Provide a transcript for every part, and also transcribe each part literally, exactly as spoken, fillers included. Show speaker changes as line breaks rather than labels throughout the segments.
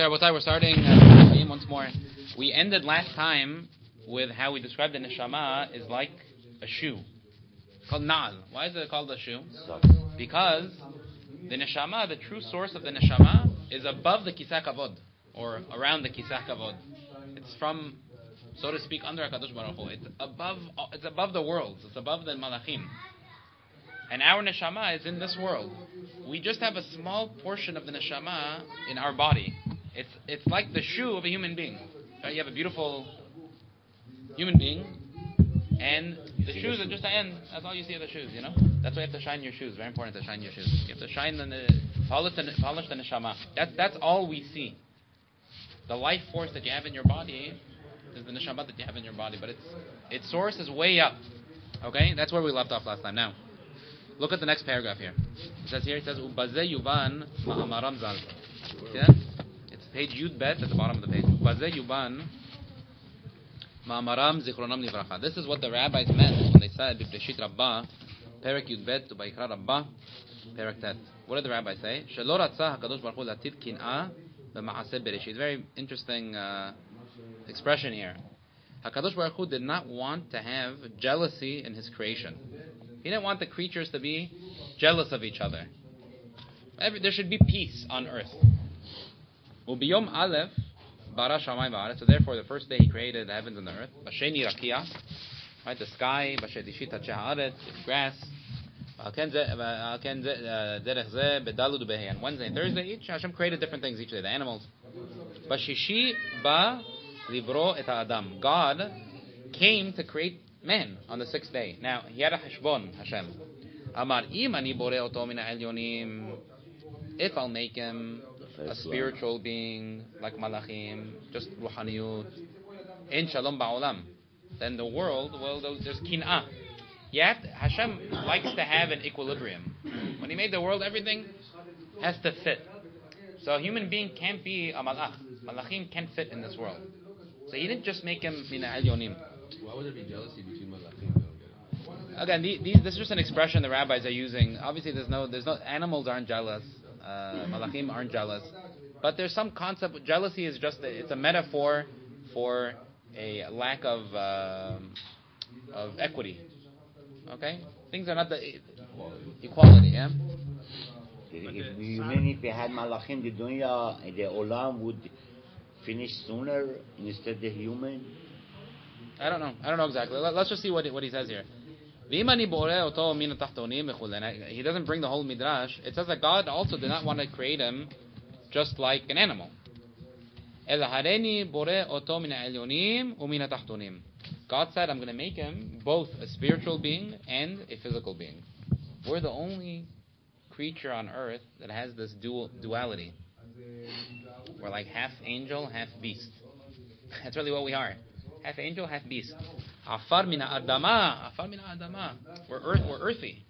We're starting uh, once more. We ended last time with how we described the neshama is like a shoe. It's called na'al. Why is it called a shoe? Because the neshama, the true source of the neshama, is above the kisah kavod, or around the kisah kavod. It's from, so to speak, under HaKadosh Baruch Hu. It's above, it's above the worlds. It's above the malachim. And our neshama is in this world. We just have a small portion of the neshama in our body. It's it's like the shoe of a human being. Right? You have a beautiful human being, and the shoes are just the end. That's all you see of the shoes, you know? That's why you have to shine your shoes. Very important to shine your shoes. You have to shine the, polish the, polish the neshama. That's, that's all we see. The life force that you have in your body is the neshama that you have in your body, but its its source is way up. Okay? That's where we left off last time. Now, look at the next paragraph here. It says here, it says, Ubazeh yuban ma'amaram zal. See that? It's page Yud Bet at the bottom of the page. Ubazeh yuban ma'amaram zichronam livracha. This is what the rabbis meant when they said, B'Breshit Rabbah, Perek Yud Bet, U'Bayikra Rabbah, Perek Tet. What did the rabbis say? Shelo ratzah HaKadosh Baruch Hu latir kin'ah b'ma'aseh Bereshit. Very interesting uh, expression here. HaKadosh Baruch Hu did not want to have jealousy in His creation. He didn't want the creatures to be jealous of each other. Every, there should be peace on earth. Ubiyom Aleph bara shamayim va'aretz. So therefore, the first day He created the heavens and the earth. Basheni rakia, right, the sky. Bashedishit ha'tzeh ha'aretz, the grass. And Wednesday and Thursday, each Hashem created different things each day. The animals. Bashishi ba libro et ha'adam. God came to create man on the sixth day. Now, he had a hashbon, Hashem. Amar im ani borei oto min ha'elyonim. If I'll make him a spiritual being, like malachim, just ruhaniyut, in shalom ba'olam, then the world, well, there's kin'ah. Yet, Hashem likes to have an equilibrium. When He made the world, everything has to fit. So a human being can't be a malach. Malachim can't fit in this world. So He didn't just make him min ha'elyonim.
Why would there be jealousy between malachim?
Again, these, this is just an expression the rabbis are using. Obviously, there's no, there's no animals aren't jealous, uh, malachim aren't jealous, but there's some concept. Jealousy is just a, it's a metaphor for a lack of uh, of equity. Okay, things are not the equality. Yeah.
If you mean if they had malachim, the dunya, the olam would finish sooner instead of the human.
I don't know. I don't know exactly. Let's just see what what he says here. He doesn't bring the whole midrash. It says that God also did not want to create him just like an animal. God said, I'm going to make him both a spiritual being and a physical being. We're the only creature on earth that has this dual duality. We're like half angel, half beast. That's really what we are. Half angel, half beast. Afar mina adama, afar mina adama. We're earth, we're earthy.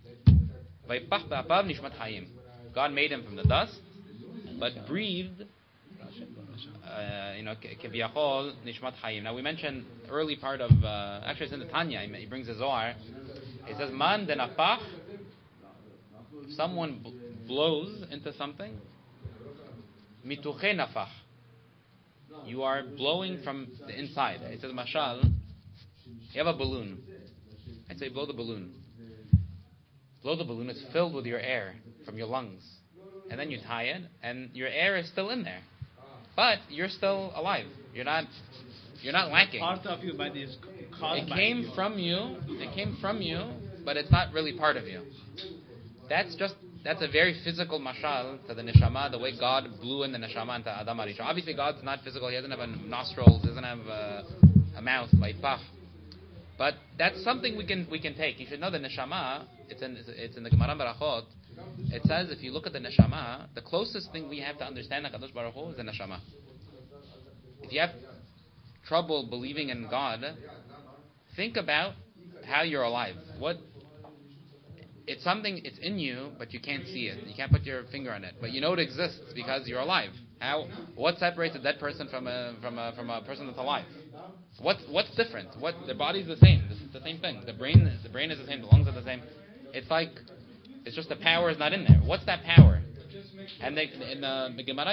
God made him from the dust, but breathed, uh, you know, keviyachol nishmat hayim. Now we mentioned early part of, uh, actually it's in the Tanya. He brings the Zohar. It says man denapach. Someone bl- blows into something. Mituche nafach. You are blowing from the inside. It says, mashal, you have a balloon. I say, blow the balloon. Blow the balloon. It's filled with your air from your lungs. And then you tie it, and your air is still in there. But you're still alive. You're not You're not lacking.
Part of your body is caused
It
by
came
you.
from you. It came from you, but it's not really part of you. That's just That's a very physical mashal to the neshama, the way God blew in the neshama into Adam HaRishon. Obviously, God's not physical. He doesn't have a nostrils. He doesn't have a, a mouth, like pach. But that's something we can we can take. You should know the neshama. It's in it's in the Gemara Barachot. It says if you look at the neshama, the closest thing we have to understand HaKadosh Baruch Hu is the neshama. If you have trouble believing in God, think about how you're alive. What It's something, it's in you, but you can't see it. You can't put your finger on it. But you know it exists because you're alive. How? What separates a dead person from a from a from a person that's alive? What's what's different? What the body's the same. This is the same thing. The brain the brain is the same. The lungs are the same. It's like it's just the power is not in there. What's that power? And they, and uh, the Gemara gives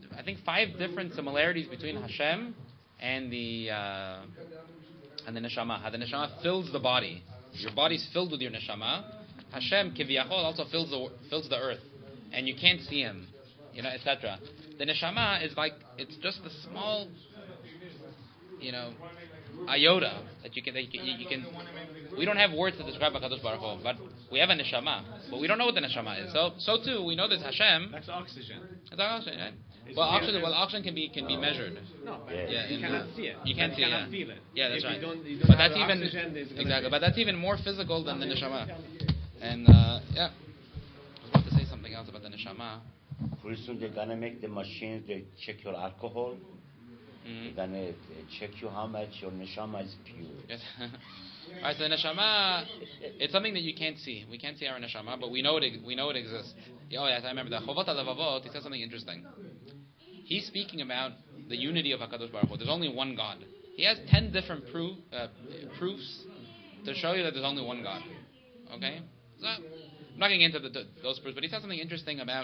I think, five different similarities between Hashem and the uh, and the neshama. How the neshama fills the body. Your body's filled with your neshama. Hashem, kiviyachol, also fills the fills the earth, and you can't see him, you know, et cetera. The neshama is like, it's just a small, you know, iota that you can, that you can, you can. We don't have words to describe HaKadosh Baruch Hu, but we have a neshama, but we don't know what the neshama is. So, so too, we know that Hashem.
That's oxygen.
It's like oxygen, right? Well, oxygen, well, oxygen can be can be measured.
No, but
Yeah.
you
in
cannot
the-
see it.
You can't see it.
cannot
Yeah.
feel it.
Yeah, that's
if
right.
You don't, you don't
But
have
that's even
oxygen, there's gonna
exactly.
be-
But that's even more physical than the neshama. And uh, yeah, I was about to say something else about the neshama.
Pretty soon they're gonna make the machines. They check your alcohol.
Mm-hmm.
They're gonna check you how much your neshama is pure.
Yes. All right, so the neshama, it's something that you can't see. We can't see our neshama, but we know it. We know it exists. Oh yes, I remember that. Chovot HaLevavot, he said something interesting. He's speaking about the unity of Hakadosh Baruch Hu. There's only one God. He has ten different proof, uh, proofs to show you that there's only one God. Okay, so I'm not getting into the, the, those proofs, but he said something interesting about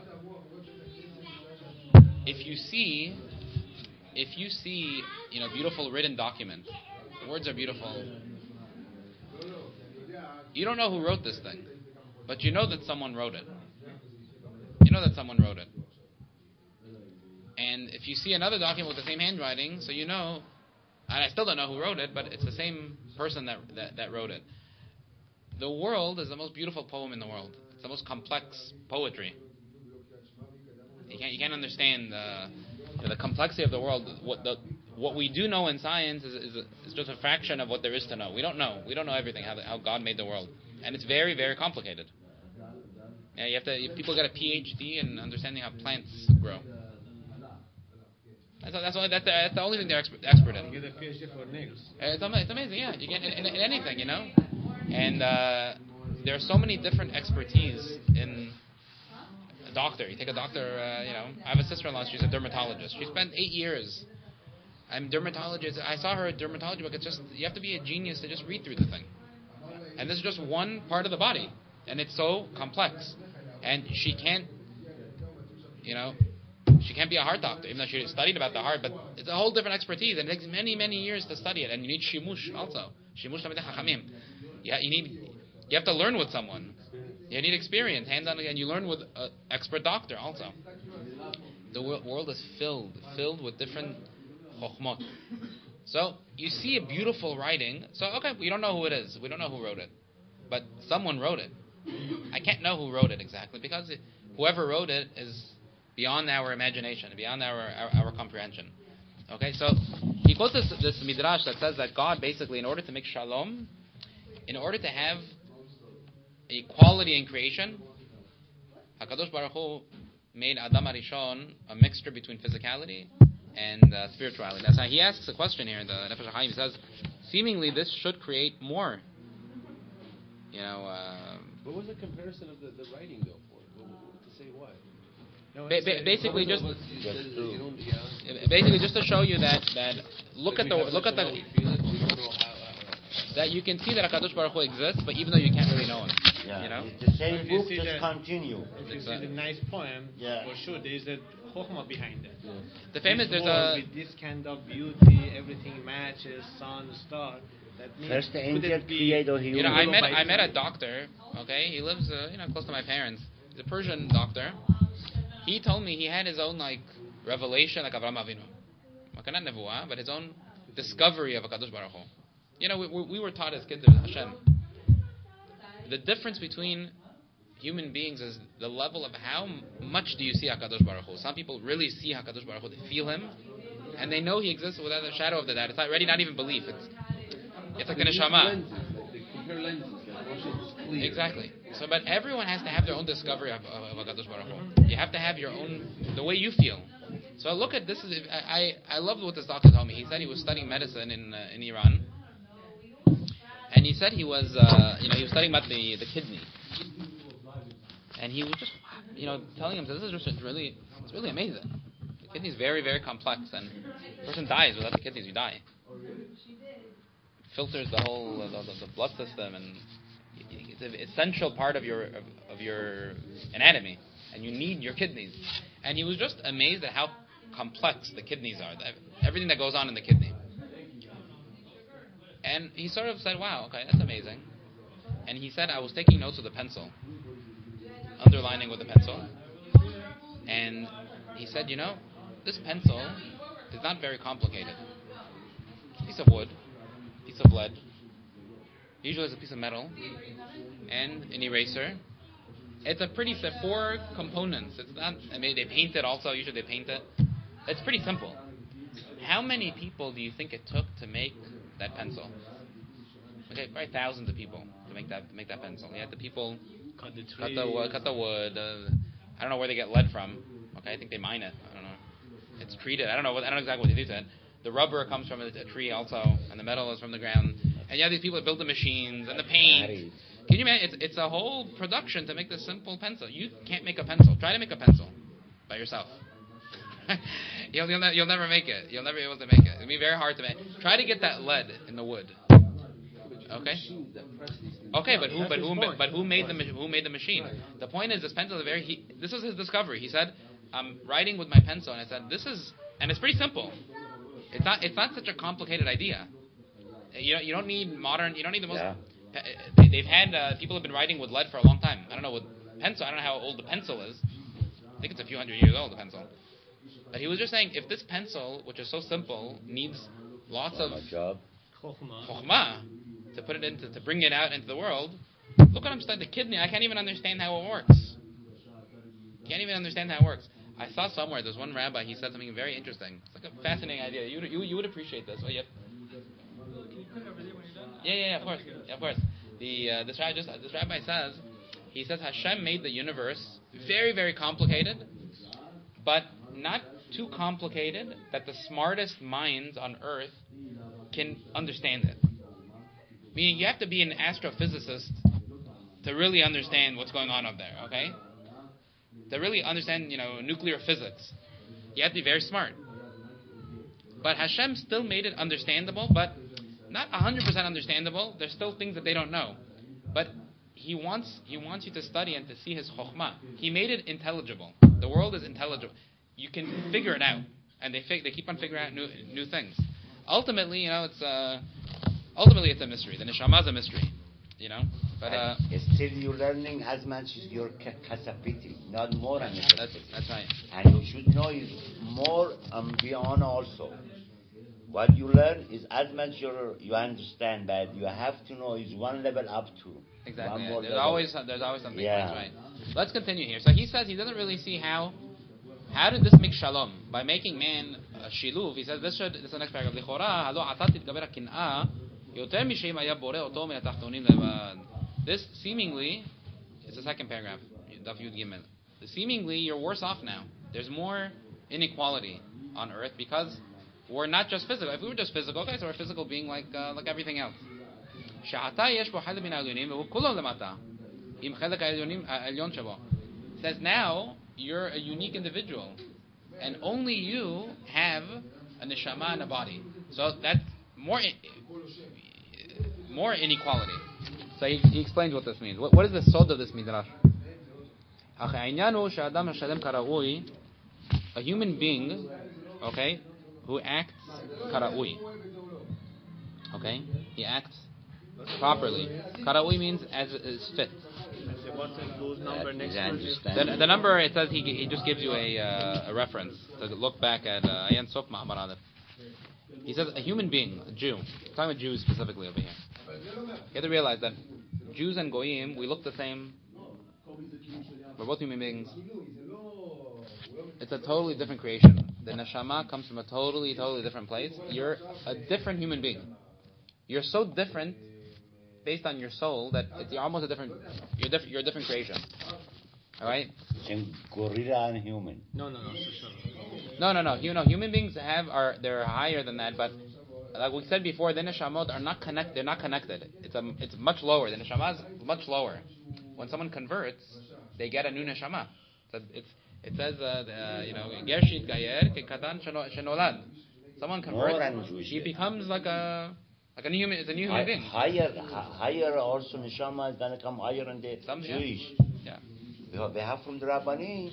if you see, if you see, you know, beautiful written document. The words are beautiful. You don't know who wrote this thing, but you know that someone wrote it. You know that someone wrote it. And if you see another document with the same handwriting, so you know, and I still don't know who wrote it, but it's the same person that that, that wrote it. The world is the most beautiful poem in the world. It's the most complex poetry. You can't you can't understand the the complexity of the world. What the what we do know in science is is, is just a fraction of what there is to know. We don't know. We don't know everything how the, how God made the world, and it's very very complicated. Yeah, you have to. People got a P H D in understanding how plants grow. That's that's, only, that's, the, that's the only thing they're expert, expert in.
You get a P H D for nails.
It's, ama- it's amazing, yeah. You get in, in, in anything, you know. And uh, there are so many different expertise in a doctor. You take a doctor, uh, you know. I have a sister-in-law. She's a dermatologist. She spent eight years. I'm dermatologist. I saw her dermatology book. It's just you have to be a genius to just read through the thing. And this is just one part of the body, and it's so complex. And she can't, you know. She can't be a heart doctor, even though she studied about the heart, but it's a whole different expertise, and it takes many, many years to study it, and you need shimush also. Shimush tamidei chachamim. Yeah, you need, you have to learn with someone. You need experience, hands-on, and you learn with an expert doctor also. The world is filled, filled with different chokhmot. So, you see a beautiful writing, so okay, we don't know who it is, we don't know who wrote it, but someone wrote it. I can't know who wrote it exactly, because it, whoever wrote it is beyond our imagination, beyond our, our, our comprehension. Okay, so he quotes this, this midrash that says that God basically, in order to make shalom, in order to have equality in creation, HaKadosh Baruch Hu made Adam HaRishon a mixture between physicality and uh, spirituality. That's how he asks a question here in the Nefesh HaChaim. He says, seemingly this should create more, you know... Uh,
what was the comparison of the, the writing, though, for? What, what, to say what?
No,
Ba-
it's,
ba-
uh,
basically, just
You said that you don't- yeah.
basically just to show you that, that look
Like
at the
we have
look at
to know
the
we feel it, we don't know how, how-
that you can see that Hakadosh Baruch Hu exists, but even though you can't really know him,
Yeah,
you know.
it's the
If
same
you
book,
see
just
the-
continue.
If you
It's
see
a-
the nice poem,
Yeah.
for sure there is a chokhmah behind it.
The famous
This
there's
world
a
with this kind of beauty, everything matches, sun, star. That means
First the
could
angel
it be-
created
you know I
human.
met I met a doctor. Okay, he lives uh, you know close to my parents. He's a Persian doctor. He told me he had his own like revelation, like Avraham Avinu. Okay, not nevuah, but his own discovery of Hakadosh Baruch Hu. You know, we, we, we were taught as kids of Hashem. The difference between human beings is the level of how much do you see Hakadosh Baruch Hu. Some people really see Hakadosh Baruch Hu, they feel him, and they know he exists without a shadow of the doubt. It's already not even belief. It's it's like the
They use
neshama.
lenses, like they compare lenses, like Moshe is clear.
Exactly. So, but everyone has to have their own discovery of, of, of Hakadosh Baruch Hu. You have to have your own, the way you feel. So look at this. Is I I, I loved what this doctor told me. He said he was studying medicine in uh, in Iran, and he said he was uh, you know he was studying about the the kidney, and he was just you know telling him this is just really it's really amazing. The kidney is very very complex, and a person dies without the kidneys. You die. Filters the whole uh, the, the blood system, and it's an essential part of your of, of your anatomy, and you need your kidneys. And he was just amazed at how complex the kidneys are, everything that goes on in the kidney. And he sort of said, wow, okay, that's amazing. And he said, I was taking notes with a pencil, underlining with a pencil. And he said, you know, this pencil is not very complicated. It's a piece of wood, a piece of lead, usually it's a piece of metal, and an eraser. It's a pretty, it's four components. It's not, I mean, they paint it also, usually they paint it. It's pretty simple. How many people do you think it took to make that pencil? Okay, probably thousands of people to make that to make that pencil. You had the people
Cut the
cut the wood, cut the wood. Uh, I don't know where they get lead from. Okay, I think they mine it. I don't know. It's treated. I don't know. What, I don't know exactly what they do to it. The rubber comes from a, a tree also, and the metal is from the ground. And you have these people that build the machines and the paint. Can you imagine? It's, it's a whole production to make this simple pencil. You can't make a pencil. Try to make a pencil by yourself. you'll, you'll, ne- you'll never make it. You'll never be able to make it. It'll be very hard to make. Try to get that lead in the wood. Okay. Okay, but who, but who, but who made the who made the machine? The point is, this pencil is very. He, this was his discovery. He said, "I'm writing with my pencil," and I said, "This is," and it's pretty simple. It's not. It's not such a complicated idea. You you don't need modern. You don't need the most.
Yeah.
They, they've had uh, people have been writing with lead for a long time. I don't know with pencil. I don't know how old the pencil is. I think it's a few hundred years old. The pencil. But he was just saying, if this pencil, which is so simple, needs lots of
job.
chokhmah to put it into, to bring it out into the world, look what I'm studying. The kidney, I can't even understand how it works. Can't even understand how it works. I saw somewhere, there's one rabbi, he said something very interesting. It's like a fascinating idea. You you, you would appreciate this. Oh, yep. Yeah, yeah, yeah, of course. Yeah, of course. The, uh, this, rabbi just, this rabbi says, he says Hashem made the universe very, very complicated, but not too complicated that the smartest minds on earth can understand it. Meaning you have to be an astrophysicist to really understand what's going on up there, okay? To really understand, you know, nuclear physics, you have to be very smart. But Hashem still made it understandable, but not one hundred percent understandable. There's still things that they don't know. But he wants he wants you to study and to see his chokhmah. He made it intelligible. The world is intelligible. You can figure it out. And they fig- they keep on figuring out new new things. Ultimately, you know, it's uh, ultimately it's a mystery. The neshama is a mystery, you know. But uh,
still you're learning as much as your capacity, not more than your
that's, that's right.
And you should know is more and beyond also. What you learn is as much your, you understand, but you have to know is one level up to.
Exactly.
One
Yeah.
more
There's
level.
always there's always something.
Yeah.
That's right. Let's continue here. So he says he doesn't really see how. How did this make shalom? By making man a shiluv, he says this should. This is the next paragraph. Lichora halo atat titgaber hakin'ah yoter misheim haya boreh oto min hatachtonim levad. This seemingly, it's the second paragraph. Daf Yud Gimel. Seemingly, you're worse off now. There's more inequality on earth because we're not just physical. If we were just physical, okay, so we're a physical being like uh, like everything else. Sha'ata yesh bo chad min ha'elyonim ve'hu kulo lemata im chelek ha'elyonim ha'elyon shabo. Says now you're a unique individual, and only you have a neshama and a body. So that's more more inequality. So he, he explains what this means. What, what is the sod of this midrash? A human being, okay, who acts kara'ui. Okay? He acts properly. Kara'ui means as is fit.
What's those number next
The, the number, it says he he just gives you a uh, a reference. So look back at Ayan Sof Ma'amar Aleph. He says a human being, a Jew. I'm talking about Jews specifically over here. You have to realize that Jews and Goyim, we look the same. We're both human beings. It's a totally different creation. The neshama comes from a totally, totally different place. You're a different human being. You're so different based on your soul that it's, you're almost a different. You're different. You're a different creation. All right.
Gorilla and human.
No, no, no.
No, no, no. You know, human beings have are they're higher than that, but like we said before, the neshamot are not connect. They're not connected. It's a, it's much lower. The neshama is much lower. When someone converts, they get a new neshama. So it's it says uh, the, you know gershit gayer kekatan shenolad. Someone converts, he becomes like a like a new human. It's a new human being.
Higher, higher also neshama is gonna come higher than the
Some,
Jewish.
Yeah.
yeah. They have from the Rabbani.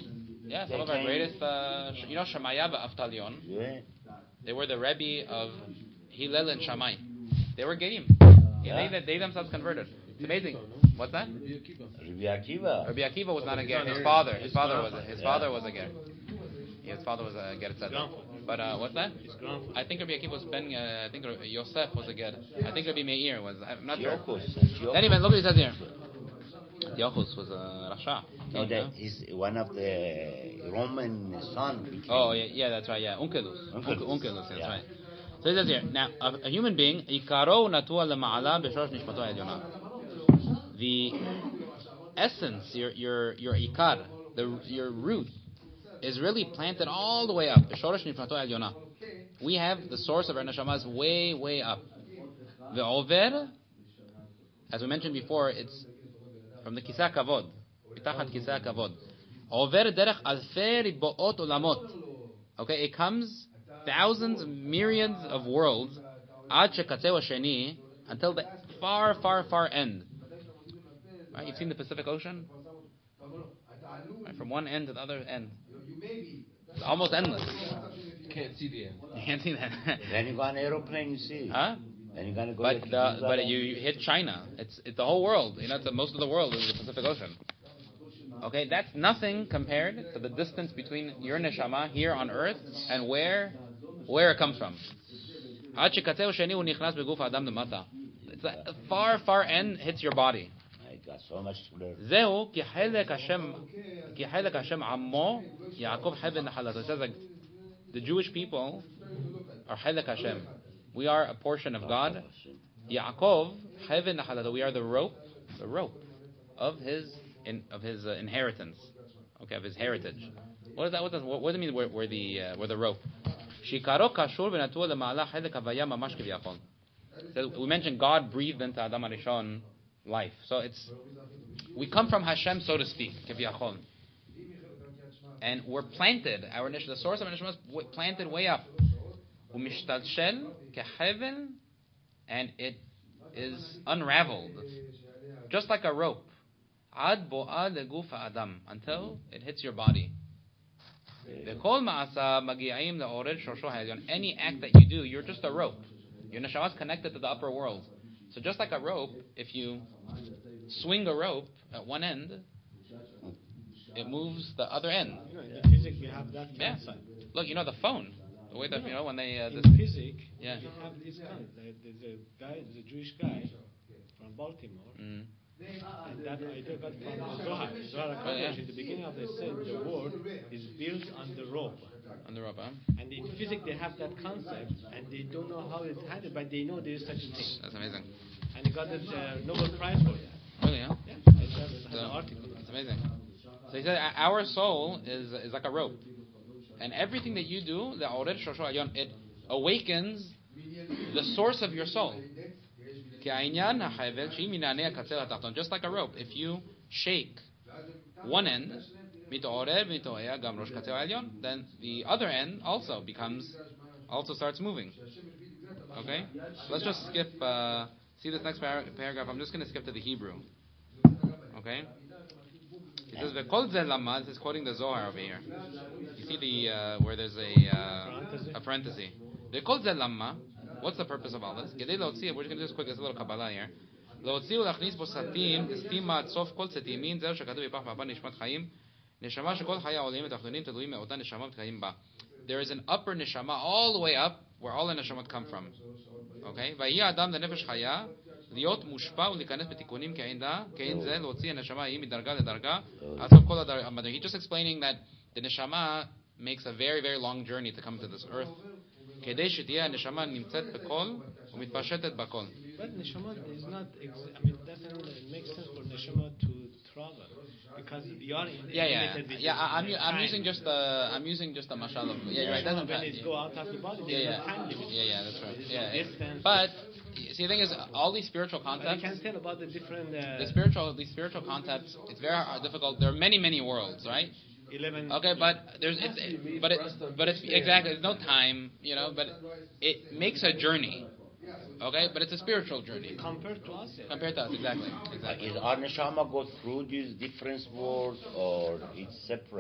Yeah,
They
some of our
came-
greatest, uh, sh- you know, Shemaya Avtalion.
Yeah.
They were the Rebbe of Hillel and Shammai. They were Geim.
Yeah.
They, they themselves converted. It's amazing. What's that?
Rabbi Akiva.
Rabbi Akiva was not a ger.
he's
His
not
father,
Aaron.
his father
His
was a,
grandfather.
his
Yeah.
father was a ger. Yeah, his father was a ger tzaddik.
grandfather.
But uh, what's that?
His grandfather.
I think Rabbi Akiva was Ben. Uh, I think Rabbi Yosef was a ger. I think Rabbi Meir was. I'm not sure.
Antiochus. Antiochus.
Anyway, look what he says here. Antiochus was a rasha.
No, that is one of the Roman son. became-
Oh yeah, yeah, that's right. Yeah, Unkelus.
Unkelus.
Unkelus. That's
Yeah.
right. So he says here. Now, a, a human being, ikaro natua lema'ala b'shorosh nishmato ha'elyona. The essence, your your your ikar, the your root, is really planted all the way up. B'shorosh nishmato ha'elyona. We have the source of our neshamas way way up. The over, as we mentioned before, it's from the kisah kavod, mitachat kisah kavod. Over derech alfei riboot olamot. Okay, it comes thousands, myriads of worlds, ad shekatzeu hasheni, until the far, far, far end. Right? You've seen the Pacific Ocean? Right? From one end to the other end. It's almost endless.
You can't see the end.
You can't see that.
Then you go on aeroplane, you see.
Huh?
Then you're gonna go.
But
to
the,
Giza.
but you, you hit China. It's it's the whole world. You know, it's the, most of the world is the Pacific Ocean. Okay, that's nothing compared to the distance between your neshama here on earth and where where it comes from. Ad shekatzeu sheni hu nichnas beguf ha'adam lemata. It's a far, far end hits your body.
I got so much to learn.
זהו כי חלק השם כי חלק השם עמו יעקב חבל נחלתו. It says like the Jewish people are חלק Hashem. We are a portion of God. Yaakov חבל נחלתו. We are the rope, the rope of his in, of his uh, inheritance. Okay, of his heritage. What is that? What does what, what does it mean? We're, we're the uh, we're the rope. שיקרו קשור ונטוע למעלה חלק הוויה ממש כביכול. So we mentioned God breathed into Adam HaRishon life. So it's we come from Hashem, so to speak, כביכול. And we're planted. Our nish, the source of our neshama is w- planted way up. ומשתלשל כחבל, and it is unraveled, just like a rope. עד בואה לגוף האדם, until it hits your body. וכל מעשה מגיעים לעורר שורשו העליון. Any act that you do, you're just a rope. Your neshama is connected to the upper world. So just like a rope, if you swing a rope at one end, it moves the other end.
You know, in the physics we have that
Yeah.
concept.
Look, you know the phone. The way that, you know, when they... Uh,
In
this,
physics,
Yeah.
we have this concept. There's a guy, there's a Jewish guy from Baltimore,
mm,
and that idea got from the Zohar. Zohar
Oh, yeah.
in the beginning of the said the world is built on the rope.
on the rope, huh?
And in physics they have that concept, and they don't know how it's handled, but they know there is such a thing.
That's amazing.
And he got the uh, Nobel Prize for that.
Really, huh?
Yeah, I just had
So,
an article.
it's amazing. So he said, our soul is is like a rope, and everything that you do, the Ored Shosho Alyon, it awakens the source of your soul. Just like a rope, if you shake one end, then the other end also becomes, also starts moving. Okay, let's just skip. Uh, see this next par- paragraph. I'm just going to skip to the Hebrew. Okay. It says "V'kol zeh lama." This is quoting the Zohar over here. You see the uh, where there's a uh, a parenthesis. "V'kol zeh lama." What's the purpose of all this? Kedei laotzi. We're just going to do this quick. It's a little Kabbalah here. Laotzi ulachnis bo satim estima sof kol setimin zer shekatuv yipach ma'apa nishmat chayim neshama shekol chaya olim etachtonim teluim me'ota neshama v'tchayim ba. There is an upper neshama all the way up where all the neshamot come from. Okay? Vayhi adam lenefesh chaya. להיות מושפע ולהיכנס בתיקונים כעין דה, כעין זה, להוציא הנשמה היא מדרגה לדרגה, עד סוף כל הדרגה. He's just explaining that the neshama makes a very, very long journey to come to this earth. כדי שתהיה הנשמה נמצאת בכל ומתפשטת בכל.
But neshama is not. Ex- I mean, doesn't it make sense for neshama to travel because we are in
Yeah, yeah,
limited with
yeah. I- I'm
the
u- I'm
time.
using just the I'm using just the mashal of yeah, you're right. Doesn't
when
matter.
it go out of the body,
Yeah,
there's
yeah,
no time limit.
yeah, yeah. That's right.
There's
Yeah,
no
yeah.
distance.
But see, the thing is, all these spiritual
But you
concepts.
can tell about the different. Uh,
The spiritual, these spiritual concepts, it's very hard, difficult. There are many, many worlds, right?
Eleven.
Okay, but there's, it's, it, but it, but it's exactly. There's no time, you know. But it makes a journey, okay. But it's a spiritual journey
Compared to us, yeah.
compared to us, exactly,
Uh,
exactly.
Is our neshama go through these different worlds or it's separate?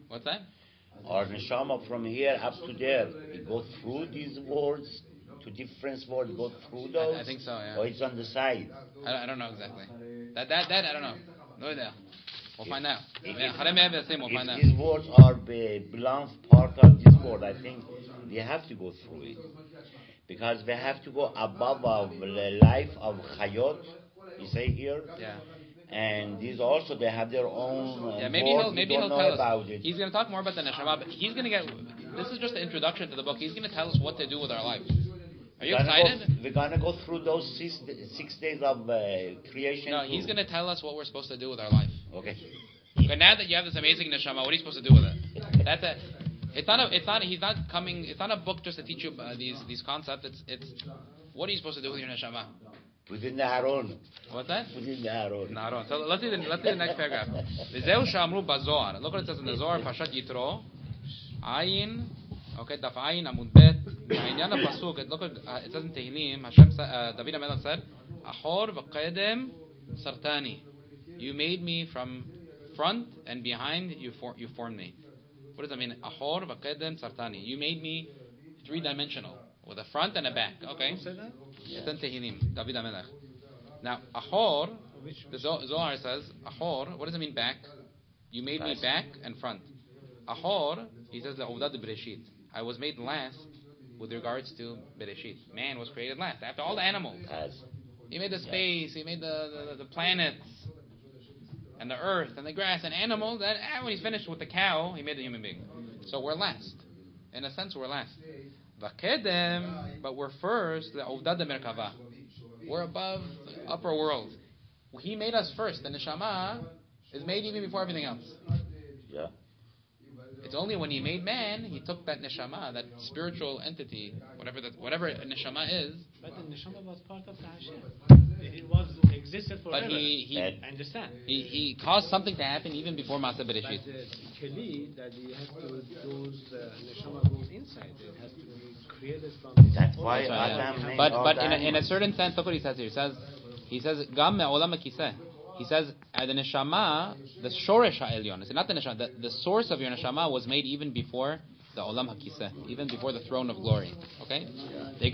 What's that?
Our neshama from here up to there, it go through these words to different words, go through those.
I, I think so. Yeah.
Or it's on the side.
I, I don't know exactly. That that that I don't know. No idea. We'll find out.
If,
Yeah, we'll
if
find out.
these words are be, belongs part of this word, I think we have to go through it. Because we have to go above of the life of Chayot, you say here.
Yeah.
And these also, they have their own uh,
Yeah, maybe
words.
he'll maybe
we
he'll
don't
tell
know
us.
about it.
He's going to talk more about the neshama, but he's going to get. This is just the introduction to the book. He's going to tell us what to do with our life. Are you
we're
excited?
Go, we're going to go through those six, six days of uh, creation.
No,
too.
he's going to tell us what we're supposed to do with our life.
Okay.
But now that you have this amazing neshama, what are you supposed to do with it? That's it. It's not a. It's not. He's not coming. It's not a book just to teach you uh, these these concepts. It's it's. What are you supposed to do with your neshama?
Within the Aaron.
What's that?
Within the Aaron.
Aaron. So let's see the let's see the next paragraph. V'zeu she'amru bazohar. Look what it says in the Zohar, Pashat Yitro. Ayin. Okay, Daf Ayin Amud Bet. Me'inyan ha'pasuk. Look what uh, it says in Tehillim. Hashem, uh, David HaMelech said, Achor v'qedem sartani. You made me from front and behind. You for, you formed me. What does that mean? Achor v'qedem sartani. You made me three-dimensional with a front and a back. Okay.
Who said that?
It's in Tehillim, David HaMelech. Now, Achor, the Zohar says, Achor, what does it mean back? You made me back and front. Achor, he says, Le'uvdat Bereshit. I was made last with regards to Bereshit. Man was created last, after all the animals. He made the space, he made the, the, the planets, and the earth, and the grass, and animals. And when he's finished with the cow, he made the human being. So we're last. In a sense, we're last. V'kedem, but we're first, Le'uvdat Merkava. We're above the upper world. He made us first. The neshama is made even before everything else.
Yeah.
It's only when he made man, he took that neshama, that spiritual entity, whatever that, whatever a neshama is.
But the neshama was part of the Hashem. It was existed forever.
But he he,
I understand.
he he caused something to happen even before Maaseh
But
Bereshit.
the keli that you have to those uh, neshama goes inside. It has to be created from.
That's why
That's right,
Adam
yeah.
made
But
all
but
the
in a, in a
animals.
certain sense, look what he says here. He says he says Gam me'olam ha'kiseh. He says uh, the neshama, the shoresh ha'elyon. It's not the neshama. The, the source of your neshama was made even before the olam ha'kiseh, even before the throne of glory. Okay. This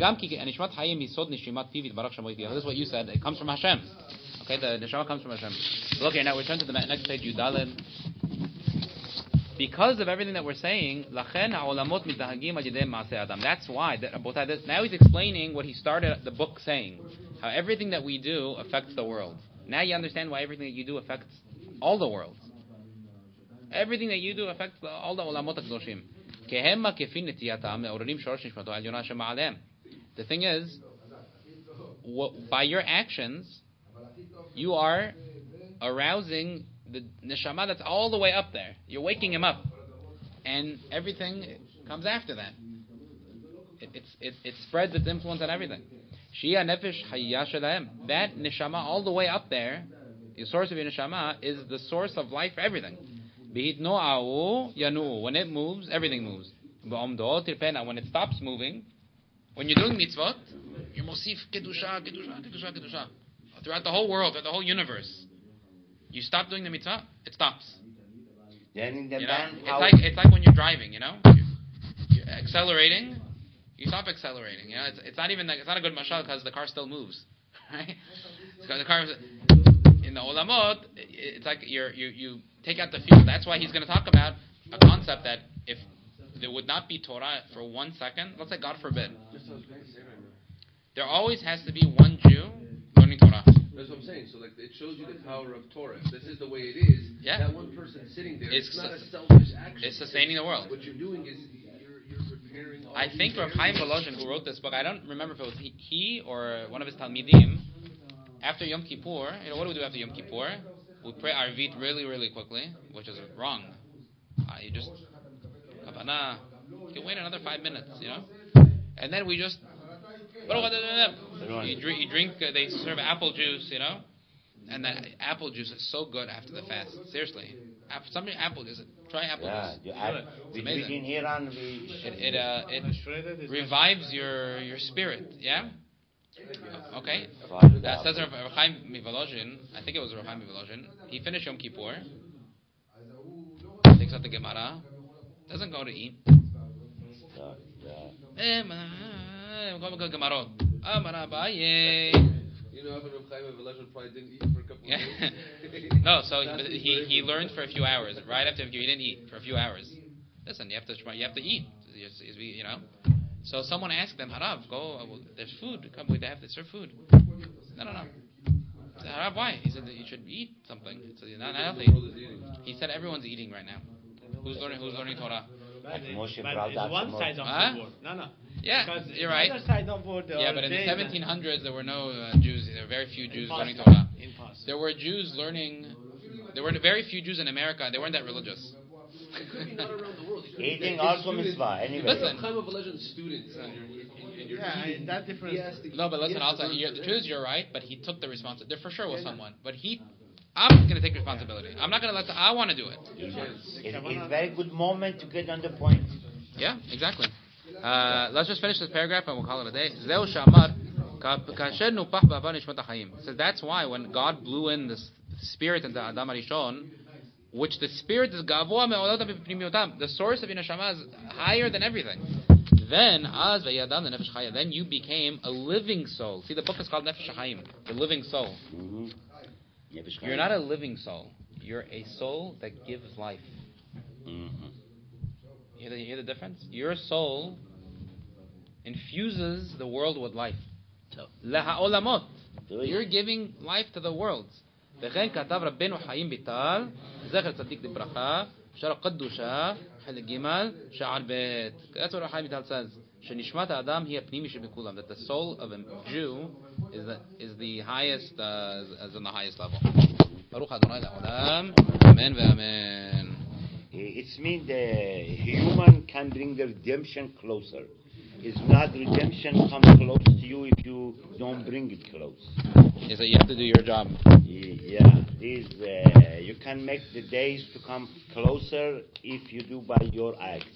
is what you said. It comes from Hashem. Okay, the neshama comes from Hashem. Look here, now we turn to the next page, Yudalid. Because of everything that we're saying, lachen ha'olamot mitahagim al yedei ma'aseh adam. That's why. That, now he's explaining what he started the book saying. How everything that we do affects the world. Now you understand why everything that you do affects all the world. Everything that you do affects the, all the olamot hakadoshim. Kehemma kefin netiyatam me'ororim shorosh nishmato al yonah Hashem ma'alem. The thing is, what, by your actions, you are arousing the neshama that's all the way up there. You're waking him up, and everything comes after that. It, it's, it, it spreads its influence on everything. Shia nefesh hayya shelahem. That neshama all the way up there, the source of your neshama, is the source of life for everything. Bihitno'au yanu. When it moves, everything moves. Ba'omdo tirpena. When it stops moving, when you're doing mitzvot, you're mosif kedusha, kedusha, kedusha, kedusha. Throughout the whole world, throughout the whole universe. You stop doing the mitzvah, it stops.
Then in the
You know?
man,
It's like it's like when you're driving, you know? You're, you're accelerating, you stop accelerating. You know, it's, it's not even like, it's not a good mashal because the car still moves, right? So the car in the olamot, it's like you're, you you take out the fuel. That's why he's going to talk about a concept that if there would not be Torah for one second, let's say God forbid, there always has to be one Jew learning Torah.
That's what I'm saying. So, like, it shows you the power of Torah. If this is the way it is,
Yeah.
that one person sitting there,
It's
it's, not
su-
a selfish action.
It's sustaining the world.
What you're doing is you're, you're preparing all
I
these
think Rav
areas.
Chaim Volozhin, who wrote this book, I don't remember if it was he, he or one of his Talmidim, after Yom Kippur, you know, what do we do after Yom Kippur? We pray Arvit really, really quickly, which is wrong. Uh, you just, Kavanah, you can wait another five minutes, you know? And then we just, you drink, you drink uh, they serve apple juice, you know? And that apple juice is so good after the fast. Seriously. Apple, something apple juice. Try apple
yeah,
juice.
you add,
It's
we
amazing.
in here and we.
It it, uh,
Shredded
it
is
revives your your spirit. Yeah. Okay.
Father,
That says Rav Rav Chaim Mivolozhin. I think it was Rav Chaim Mivolozhin. He finished Yom Kippur. I think takes out the Gemara, doesn't go to eat.
So, yeah.
Eh, Gemarot. Amar Abaye.
You know, Rabbi Chaim Velazhin probably didn't eat for a couple of
Yeah.
days.
No, so he, he he learned for a few hours. Right after he didn't eat for a few hours. Listen, you have to you have to eat. You know. So someone asked them, Harav, go. Well, there's food. Come, we have to serve food. No, no, no. I said, Harav, why? He said that you should eat something. He said, not healthy. He said everyone's eating right now. Who's learning? Who's learning Torah?
But, it-
Moshe
but
brought
it's
out
one
some
side
more.
of
Huh?
the world. No, no.
Yeah,
Because
you're
the
right.
other side of the world,
Yeah,
are
but in the
days
seventeen hundreds, there were no uh, Jews. There were very few Jews
Impossible.
learning Torah.
Impossible.
There were Jews learning. There were very few Jews in America. They weren't that religious.
It could be not around the world. It could be
Eating
that your
also
students-
mitzvah, anyway.
Listen.
Chaim Velazhin's students and you're, and, and you're
Yeah,
eating.
that difference.
He has to
No, but
eat-
listen,
he has to
also,
learn
you're,
for
the
them.
truth is you're right, but he took the responsibility. There for sure was someone, but he, I'm going to take responsibility. I'm not going to let. The, I want to do it.
It's, it's a very good moment to get on the point.
Yeah, exactly. Uh, let's just finish this paragraph and we'll call it a day. Zeu shamar kasher nupach b'ava nishmat ha'chaim. So that's why when God blew in the spirit into Adam Arishon, which the spirit is gavoa me'olot b'pnimiotam, the source of your neshama is higher than everything. Then az v'yadam the nefesh chaya. Then you became a living soul. See, the book is called Nefesh Chaim, the living soul.
Mm-hmm.
You're not a living soul. You're a soul that gives life.
Mm-hmm.
You hear the, you hear the difference? Your soul infuses the world with life. Laha'olamot. You're giving life to the worlds. וכן כתב רבנו חיים ביטל, זכר צדיק לברכה, שרה קדושה, חלק ג' שער ב'. That's what חיים ביטל says. שנשמת האדם היא הפנימי שבכולם. That the soul of a Jew is the, is the highest, uh, is on the highest level. ברוך אדוני לעולם. Amen ואמן.
It means the human can bring the redemption closer. It's not redemption comes close to you if you don't bring it close.
Is that you have to do your job.
Yeah, this, uh, you can make the days to come closer if you do by your acts.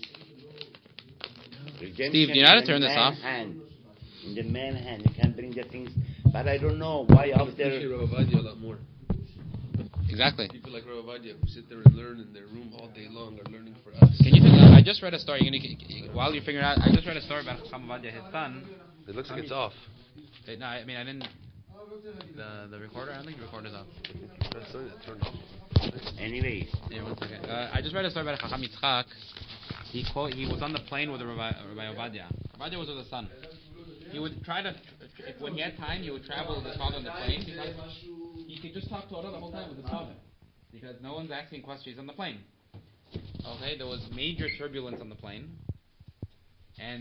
Redemption
Steve, do you know how to
in
turn
the
this
man
off?
Hand. In the man hand, you can bring the things, but I don't know why
I appreciate
after.
Rav Avadia a lot more.
Exactly.
People like Rav Avadia who sit there and learn in their room all day long are learning for us.
Can you? Think, I just read a story. You're gonna, while you're figuring out, I just read a story about Chacham Ovadia, his son.
It looks like it's off.
Eh, No, I mean I didn't. The the recorder. I don't think the recorder's off.
That's something that turned off.
Anyways,
Yeah, one second. Uh, I just read a story about Chacham Yitzchak. He quote, he was on the plane with Rabbi, Rabbi Ovadia. Ovadia was with his son. He would try to, if, when he had time, he would travel with his father on the plane because he could just talk Torah the whole time with his father. Because no one's asking questions on the plane. Okay, there was major turbulence on the plane. And